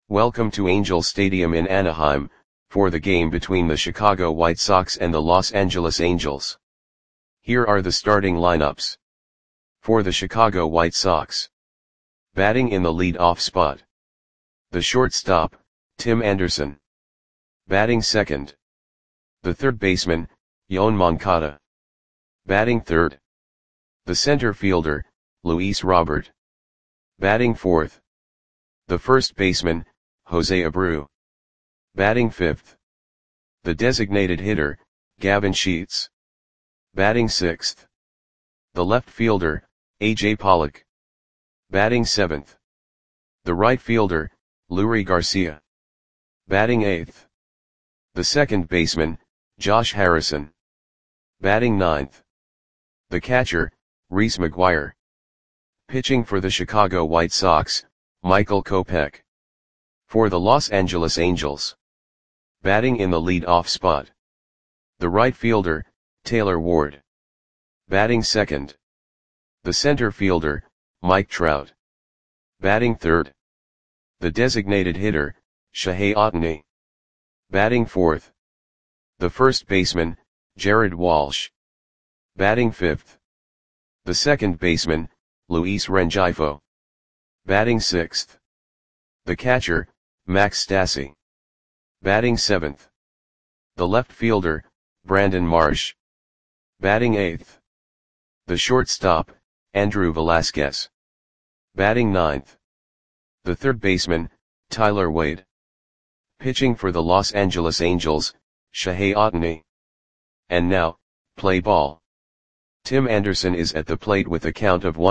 Welcome to Angels Stadium in Anaheim, for the game between the Chicago White Sox and the Los Angeles Angels. Here are the starting lineups. For the Chicago White Sox. Batting in the lead-off spot. The shortstop, Tim Anderson. Batting second. The third baseman, Yoan Moncada. Batting third. The center fielder, Luis Robert. Batting fourth. The first baseman, Jose Abreu. Batting fifth. The designated hitter, Gavin Sheets. Batting sixth. The left fielder, A.J. Pollock. Batting seventh. The right fielder, Leury Garcia. Batting eighth. The second baseman, Josh Harrison. Batting ninth. The catcher, Reese McGuire. Pitching for the Chicago White Sox, Michael Kopech. For the Los Angeles Angels. Batting in the lead-off spot. The right fielder, Taylor Ward. Batting second. The center fielder, Mike Trout. Batting third. The designated hitter, Shohei Ohtani. Batting fourth. The first baseman, Jared Walsh. Batting fifth. The second baseman, Luis Rengifo. Batting sixth. The catcher, Max Stassi. Batting seventh. The left fielder, Brandon Marsh. Batting eighth. The shortstop, Andrew Velasquez. Batting ninth. The third baseman, Tyler Wade. Pitching for the Los Angeles Angels, Shohei Ohtani. And now, play ball. Tim Anderson is at the plate with a count of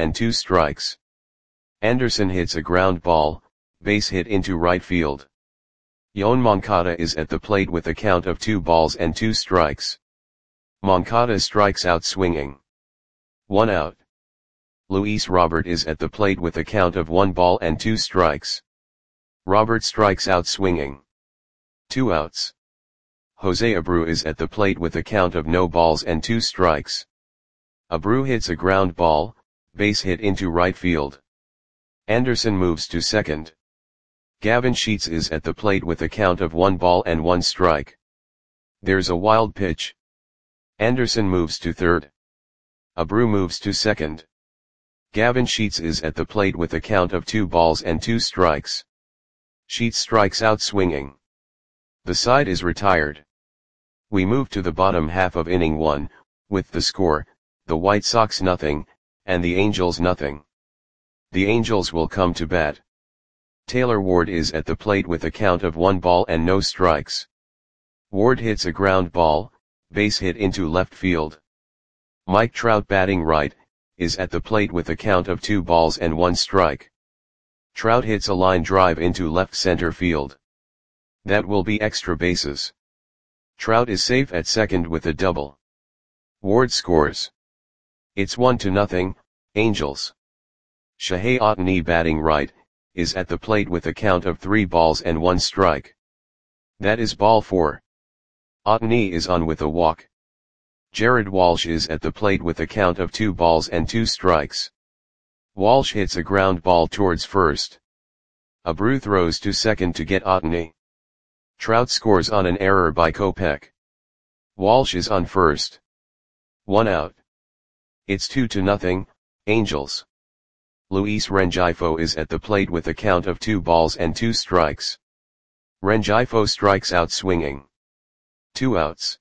1-2. Anderson hits a ground ball, base hit into right field. Yoan Moncada is at the plate with a count of 2-2. Moncada strikes out swinging. 1 out. Luis Robert is at the plate with a count of 1-2. Robert strikes out swinging. 2 outs. Jose Abreu is at the plate with a count of 0-2. Abreu hits a ground ball, base hit into right field. Anderson moves to second. Gavin Sheets is at the plate with a count of 1-1. There's a wild pitch. Anderson moves to third. Abreu moves to second. Gavin Sheets is at the plate with a count of 2-2. Sheets strikes out swinging. The side is retired. We move to the bottom half of inning 1, with the score, the White Sox 0, and the Angels 0. The Angels will come to bat. Taylor Ward is at the plate with a count of 1-0. Ward hits a ground ball, base hit into left field. Mike Trout batting right, is at the plate with a count of 2-1. Trout hits a line drive into left center field. That will be extra bases. Trout is safe at second with a double. Ward scores. It's 1-0, Angels. Shohei Ohtani batting right, is at the plate with a count of 3-1. That is ball 4. Ohtani is on with a walk. Jared Walsh is at the plate with a count of 2-2. Walsh hits a ground ball towards first. Abreu throws to second to get Ohtani. Trout scores on an error by Kopech. Walsh is on first. 1 out. It's 2-0, Angels. Luis Rengifo is at the plate with a count of 2-2. Rengifo strikes out swinging. 2 outs.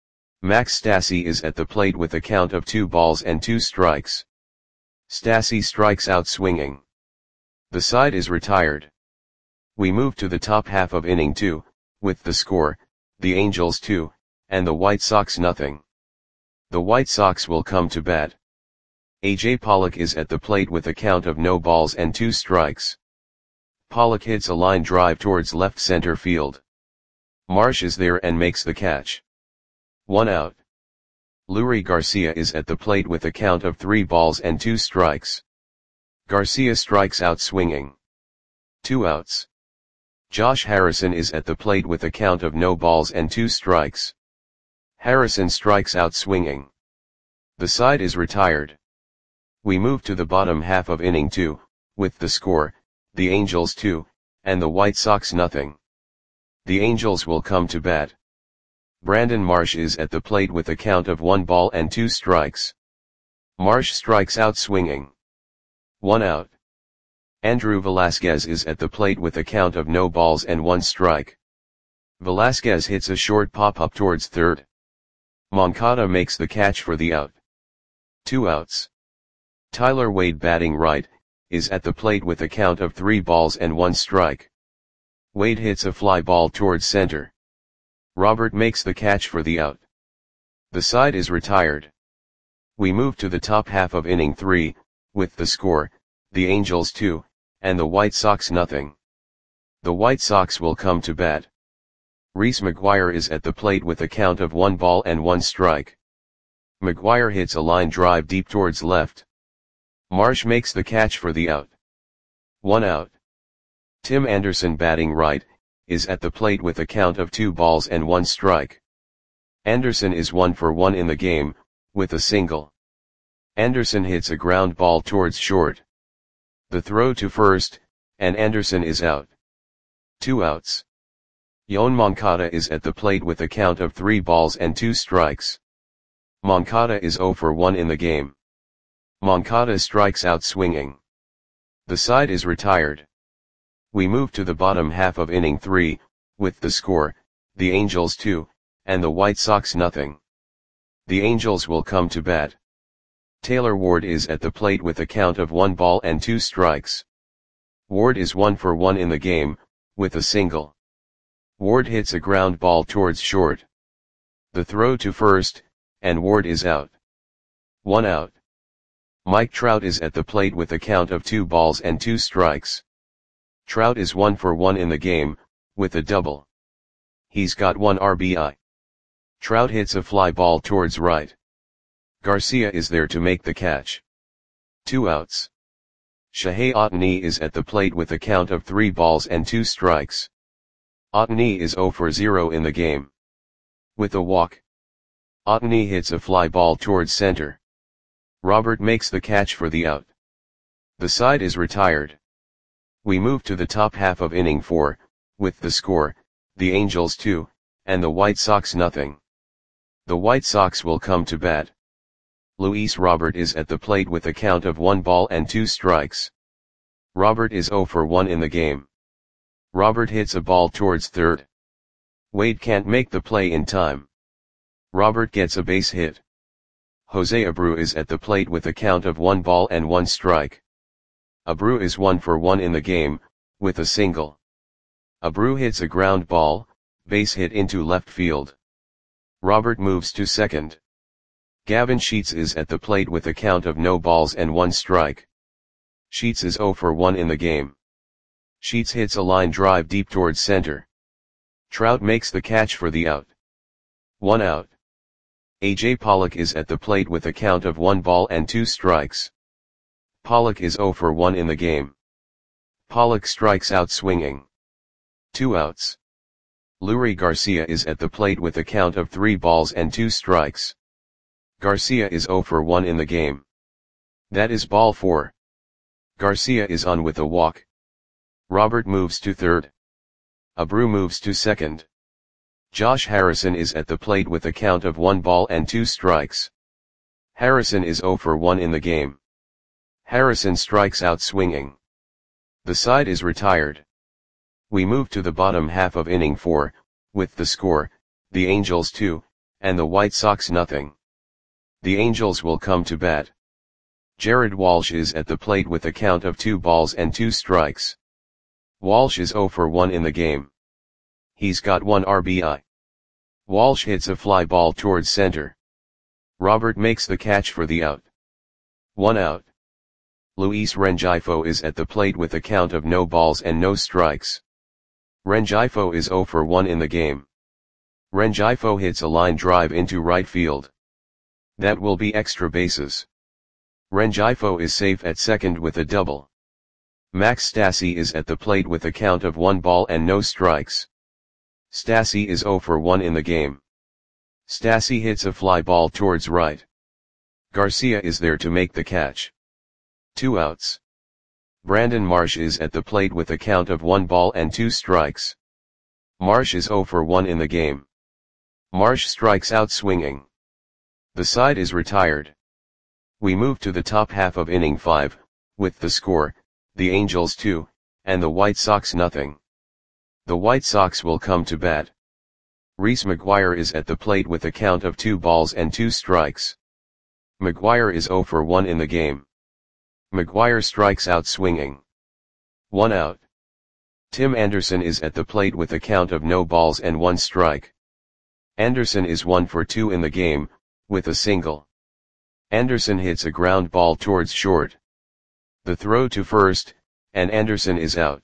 Max Stassi is at the plate with a count of 2-2. Stassi strikes out swinging. The side is retired. We move to the top half of inning 2, with the score, the Angels 2, and the White Sox 0. The White Sox will come to bat. A.J. Pollock is at the plate with a count of 0-2. Pollock hits a line drive towards left center field. Marsh is there and makes the catch. 1 out. Leury Garcia is at the plate with a count of 3-2. Garcia strikes out swinging. 2 outs. Josh Harrison is at the plate with a count of 0-2. Harrison strikes out swinging. The side is retired. We move to the bottom half of inning 2, with the score, the Angels 2, and the White Sox nothing. The Angels will come to bat. Brandon Marsh is at the plate with a count of 1 ball and 2 strikes. Marsh strikes out swinging. 1 out. Andrew Velasquez is at the plate with a count of no balls and 1 strike. Velasquez hits a short pop-up towards third. Moncada makes the catch for the out. 2 outs. Tyler Wade, batting right, is at the plate with a count of 3 balls and 1 strike. Wade hits a fly ball towards center. Robert makes the catch for the out. The side is retired. We move to the top half of inning 3, with the score, the Angels 2, and the White Sox nothing. The White Sox will come to bat. Reese McGuire is at the plate with a count of 1 ball and 1 strike. McGuire hits a line drive deep towards left. Marsh makes the catch for the out. 1 out. Tim Anderson, batting right, is at the plate with a count of 2 balls and 1 strike. Anderson is 1 for 1 in the game, with a single. Anderson hits a ground ball towards short. The throw to first, and Anderson is out. 2 outs. Yoan Moncada is at the plate with a count of 3 balls and 2 strikes. Moncada is 0 for 1 in the game. Moncada strikes out swinging. The side is retired. We move to the bottom half of inning 3, with the score, the Angels 2, and the White Sox nothing. The Angels will come to bat. Taylor Ward is at the plate with a count of 1 ball and 2 strikes. Ward is 1 for 1 in the game, with a single. Ward hits a ground ball towards short. The throw to first, and Ward is out. 1 out. Mike Trout is at the plate with a count of 2 balls and 2 strikes. Trout is 1 for 1 in the game, with a double. He's got 1 RBI. Trout hits a fly ball towards right. Garcia is there to make the catch. 2 outs. Shohei Ohtani is at the plate with a count of 3 balls and 2 strikes. Ohtani is 0 for 0 in the game. With a walk. Ohtani hits a fly ball towards center. Robert makes the catch for the out. The side is retired. We move to the top half of inning 4, with the score, the Angels 2, and the White Sox nothing. The White Sox will come to bat. Luis Robert is at the plate with a count of 1 ball and 2 strikes. Robert is 0 for 1 in the game. Robert hits a ball towards third. Wade can't make the play in time. Robert gets a base hit. Jose Abreu is at the plate with a count of 1 ball and 1 strike. Abreu is 1 for 1 in the game, with a single. Abreu hits a ground ball, base hit into left field. Robert moves to second. Gavin Sheets is at the plate with a count of no balls and 1 strike. Sheets is 0 for 1 in the game. Sheets hits a line drive deep towards center. Trout makes the catch for the out. 1 out. A.J. Pollock is at the plate with a count of 1 ball and 2 strikes. Pollock is 0 for 1 in the game. Pollock strikes out swinging. 2 outs. Leury Garcia is at the plate with a count of 3 balls and 2 strikes. Garcia is 0 for 1 in the game. That is ball 4. Garcia is on with a walk. Robert moves to third. Abreu moves to second. Josh Harrison is at the plate with a count of 1 ball and 2 strikes. Harrison is 0 for 1 in the game. Harrison strikes out swinging. The side is retired. We move to the bottom half of inning 4, with the score, the Angels 2, and the White Sox nothing. The Angels will come to bat. Jared Walsh is at the plate with a count of 2 balls and 2 strikes. Walsh is 0 for 1 in the game. He's got 1 RBI. Walsh hits a fly ball towards center. Robert makes the catch for the out. 1 out. Luis Rengifo is at the plate with a count of no balls and no strikes. Rengifo is 0 for 1 in the game. Rengifo hits a line drive into right field. That will be extra bases. Rengifo is safe at second with a double. Max Stassi is at the plate with a count of 1 ball and no strikes. Stassi is 0 for 1 in the game. Stassi hits a fly ball towards right. Garcia is there to make the catch. 2 outs. Brandon Marsh is at the plate with a count of 1 ball and 2 strikes. Marsh is 0 for 1 in the game. Marsh strikes out swinging. The side is retired. We move to the top half of inning 5, with the score, the Angels 2, and the White Sox nothing. The White Sox will come to bat. Reese McGuire is at the plate with a count of 2 balls and 2 strikes. McGuire is 0 for 1 in the game. McGuire strikes out swinging. 1 out. Tim Anderson is at the plate with a count of no balls and 1 strike. Anderson is 1 for 2 in the game, with a single. Anderson hits a ground ball towards short. The throw to first, and Anderson is out.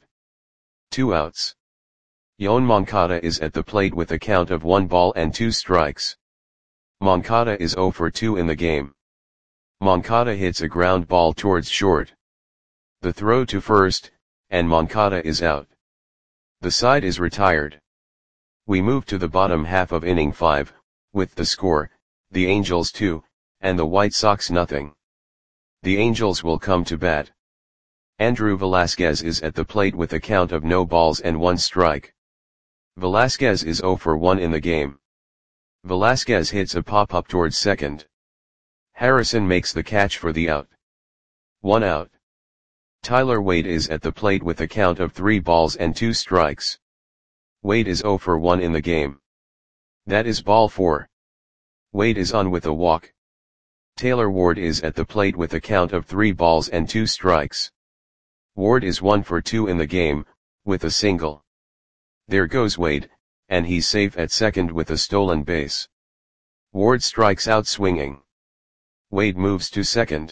2 outs. Yoan Moncada is at the plate with a count of 1 ball and 2 strikes. Moncada is 0 for 2 in the game. Moncada hits a ground ball towards short. The throw to first, and Moncada is out. The side is retired. We move to the bottom half of inning 5, with the score, the Angels 2, and the White Sox nothing. The Angels will come to bat. Andrew Velasquez is at the plate with a count of no balls and 1 strike. Velasquez is 0 for 1 in the game. Velasquez hits a pop-up towards second. Harrison makes the catch for the out. 1 out. Tyler Wade is at the plate with a count of 3 balls and 2 strikes. Wade is 0 for 1 in the game. That is ball 4. Wade is on with a walk. Taylor Ward is at the plate with a count of 3 balls and 2 strikes. Ward is 1 for 2 in the game, with a single. There goes Wade, and he's safe at second with a stolen base. Ward strikes out swinging. Wade moves to second.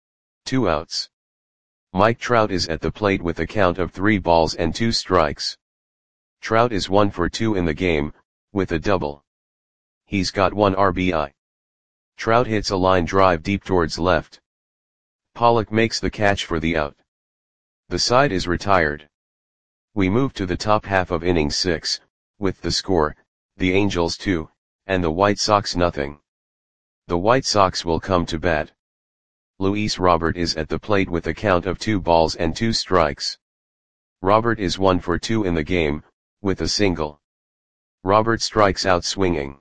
2 outs. Mike Trout is at the plate with a count of 3 balls and 2 strikes. Trout is 1 for 2 in the game, with a double. He's got 1 RBI. Trout hits a line drive deep towards left. Pollock makes the catch for the out. The side is retired. We move to the top half of inning 6, with the score, the Angels 2, and the White Sox nothing. The White Sox will come to bat. Luis Robert is at the plate with a count of 2 balls and 2 strikes. Robert is 1 for 2 in the game, with a single. Robert strikes out swinging.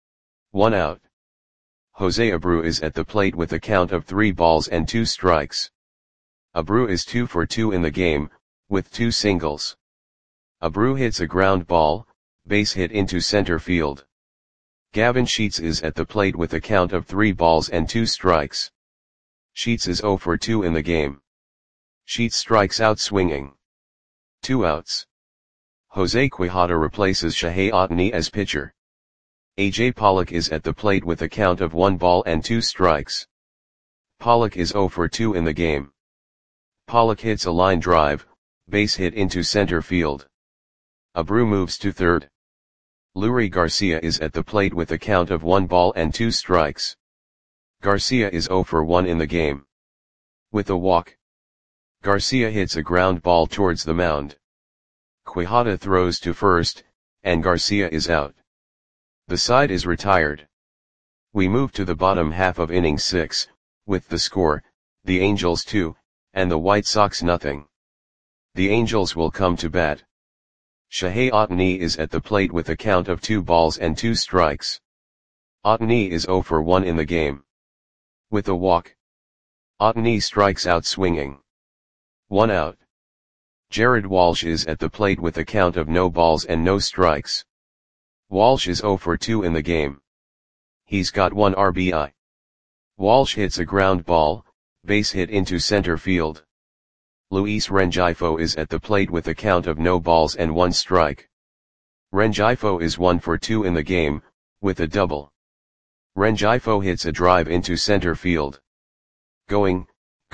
1 out. Jose Abreu is at the plate with a count of 3 balls and 2 strikes. Abreu is 2 for 2 in the game, with 2 singles. Abreu hits a ground ball, base hit into center field. Gavin Sheets is at the plate with a count of 3 balls and 2 strikes. Sheets is 0 for 2 in the game. Sheets strikes out swinging. 2 outs. Jose Quijada replaces Shohei Ohtani as pitcher. AJ Pollock is at the plate with a count of 1 ball and 2 strikes. Pollock is 0 for 2 in the game. Pollock hits a line drive, base hit into center field. Abreu moves to third. Leury Garcia is at the plate with a count of 1 ball and 2 strikes. Garcia is 0 for 1 in the game. With a walk. Garcia hits a ground ball towards the mound. Quijada throws to first, and Garcia is out. The side is retired. We move to the bottom half of inning 6, with the score, the Angels 2, and the White Sox nothing. The Angels will come to bat. Shohei Ohtani is at the plate with a count of 2 balls and 2 strikes. Ohtani is 0 for 1 in the game. With a walk. Ohtani strikes out swinging. 1 out. Jared Walsh is at the plate with a count of no balls and no strikes. Walsh is 0 for 2 in the game. He's got 1 RBI. Walsh hits a ground ball, base hit into center field. Luis Rengifo is at the plate with a count of no balls and 1 strike. Rengifo is 1 for 2 in the game, with a double. Rengifo hits a drive into center field. Going,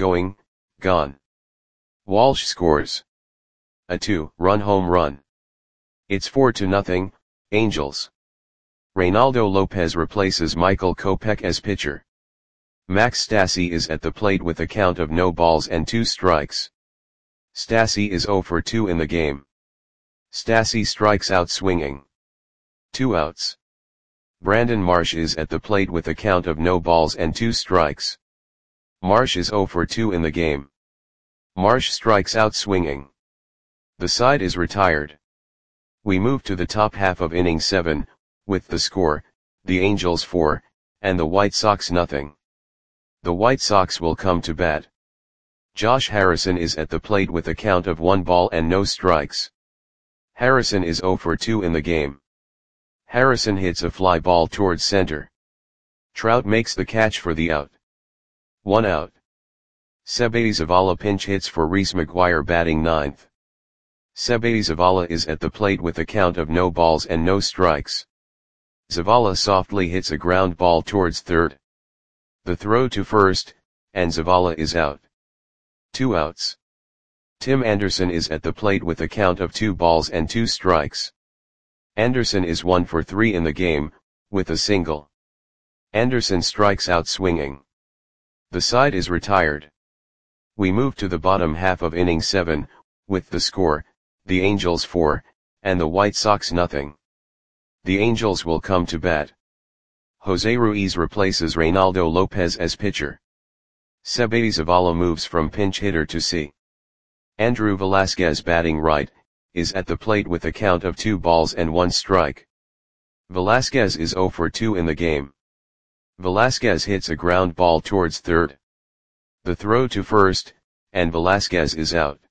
gone. Walsh scores a 2-run home run. It's 4-0, Angels. Reynaldo Lopez replaces Michael Kopech as pitcher. Max Stassi is at the plate with a count of no balls and 2 strikes. Stassi is 0 for 2 in the game. Stassi strikes out swinging. 2 outs. Brandon Marsh is at the plate with a count of no balls and 2 strikes. Marsh is 0 for 2 in the game. Marsh strikes out swinging. The side is retired. We move to the top half of inning 7, with the score, the Angels 4, and the White Sox nothing. The White Sox will come to bat. Josh Harrison is at the plate with a count of 1 ball and no strikes. Harrison is 0 for 2 in the game. Harrison hits a fly ball towards center. Trout makes the catch for the out. 1 out. Seby Zavala pinch hits for Reese McGuire batting 9th. Seby Zavala is at the plate with a count of no balls and no strikes. Zavala softly hits a ground ball towards third. The throw to first, and Zavala is out. 2 outs. Tim Anderson is at the plate with a count of 2 balls and 2 strikes. Anderson is 1 for 3 in the game, with a single. Anderson strikes out swinging. The side is retired. We move to the bottom half of inning 7, with the score, the Angels 4, and the White Sox nothing. The Angels will come to bat. Jose Ruiz replaces Reynaldo Lopez as pitcher. Seby Zavala moves from pinch hitter to C. Andrew Velasquez batting right, is at the plate with a count of 2 balls and 1 strike. Velasquez is 0 for 2 in the game. Velasquez hits a ground ball towards third. The throw to first, and Velasquez is out.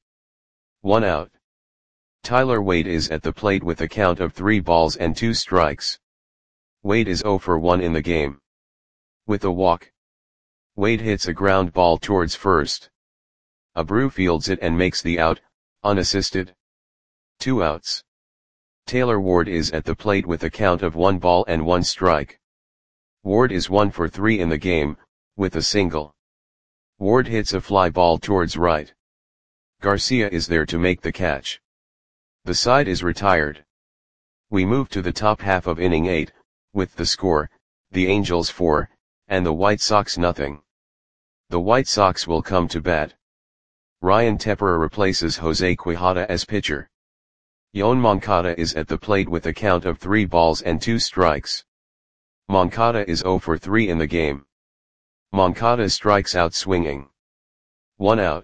1 out. Tyler Wade is at the plate with a count of 3 balls and 2 strikes. Wade is 0 for 1 in the game. With a walk. Wade hits a ground ball towards first. Abreu fields it and makes the out, unassisted. 2 outs. Taylor Ward is at the plate with a count of 1 ball and 1 strike. Ward is 1 for 3 in the game, with a single. Ward hits a fly ball towards right. Garcia is there to make the catch. The side is retired. We move to the top half of inning 8, with the score, the Angels 4, and the White Sox nothing. The White Sox will come to bat. Ryan Tepera replaces Jose Quijada as pitcher. Yoan Moncada is at the plate with a count of 3 balls and 2 strikes. Moncada is 0 for 3 in the game. Moncada strikes out swinging. 1 out.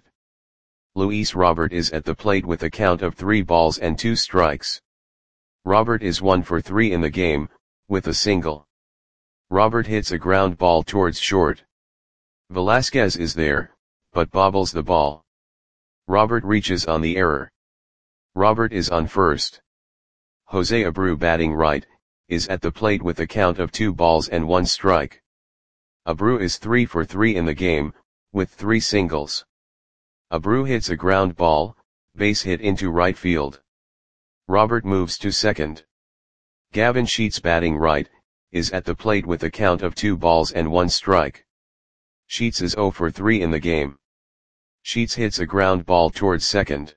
Luis Robert is at the plate with a count of 3 balls and 2 strikes. Robert is 1 for 3 in the game, with a single. Robert hits a ground ball towards short. Velasquez is there, but bobbles the ball. Robert reaches on the error. Robert is on first. Jose Abreu batting right, is at the plate with a count of 2 balls and 1 strike. Abreu is 3 for 3 in the game, with 3 singles. Abreu hits a ground ball, base hit into right field. Robert moves to second. Gavin Sheets batting right, is at the plate with a count of 2 balls and 1 strike. Sheets is 0 for 3 in the game. Sheets hits a ground ball towards second.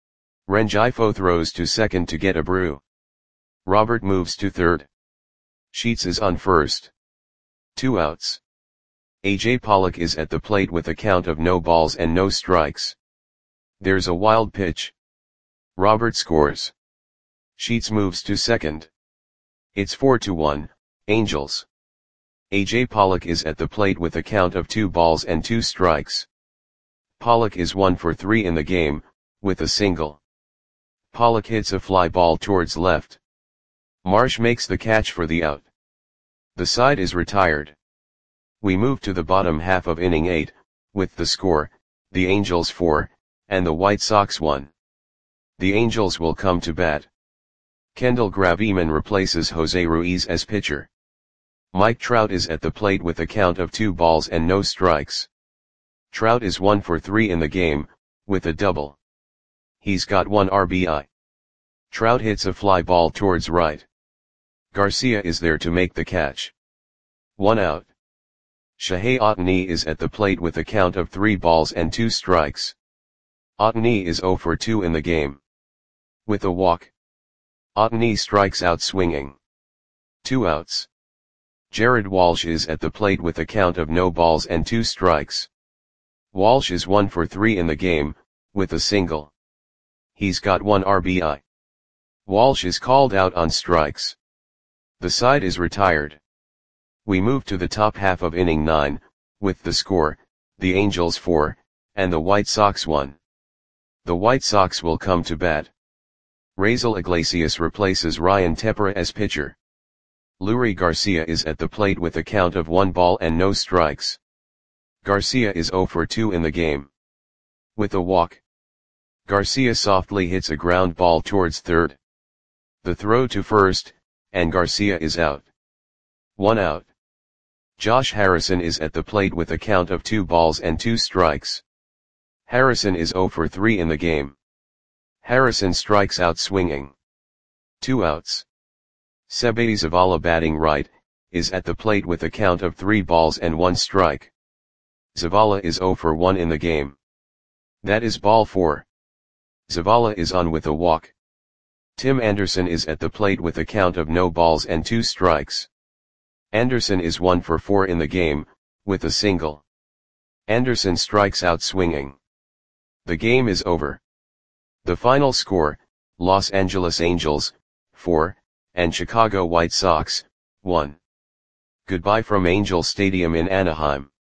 Rengifo throws to second to get Abreu. Robert moves to third. Sheets is on first. 2 outs. AJ Pollock is at the plate with a count of no balls and no strikes. There's a wild pitch. Robert scores. Sheets moves to second. It's 4-1, Angels. AJ Pollock is at the plate with a count of 2 balls and 2 strikes. Pollock is 1 for 3 in the game, with a single. Pollock hits a fly ball towards left. Marsh makes the catch for the out. The side is retired. We move to the bottom half of inning 8, with the score, the Angels 4, and the White Sox 1. The Angels will come to bat. Kendall Graveman replaces Jose Ruiz as pitcher. Mike Trout is at the plate with a count of 2 balls and no strikes. Trout is 1 for 3 in the game, with a double. He's got 1 RBI. Trout hits a fly ball towards right. Garcia is there to make the catch. 1 out. Shohei Ohtani is at the plate with a count of 3 balls and 2 strikes. Ohtani is 0 for 2 in the game. With a walk. Ohtani strikes out swinging. 2 outs. Jared Walsh is at the plate with a count of no balls and 2 strikes. Walsh is 1 for 3 in the game, with a single. He's got 1 RBI. Walsh is called out on strikes. The side is retired. We move to the top half of inning 9, with the score, the Angels 4, and the White Sox 1. The White Sox will come to bat. Raisel Iglesias replaces Ryan Tepera as pitcher. Leury Garcia is at the plate with a count of 1 ball and no strikes. Garcia is 0 for 2 in the game. With a walk, Garcia softly hits a ground ball towards third. The throw to first, and Garcia is out. 1 out. Josh Harrison is at the plate with a count of 2 balls and 2 strikes. Harrison is 0 for 3 in the game. Harrison strikes out swinging. 2 outs. Sebade Zavala batting right, is at the plate with a count of 3 balls and 1 strike. Zavala is 0 for 1 in the game. That is ball 4. Zavala is on with a walk. Tim Anderson is at the plate with a count of no balls and 2 strikes. Anderson is 1 for 4 in the game, with a single. Anderson strikes out swinging. The game is over. The final score, Los Angeles Angels, 4, and Chicago White Sox, 1. Goodbye from Angel Stadium in Anaheim.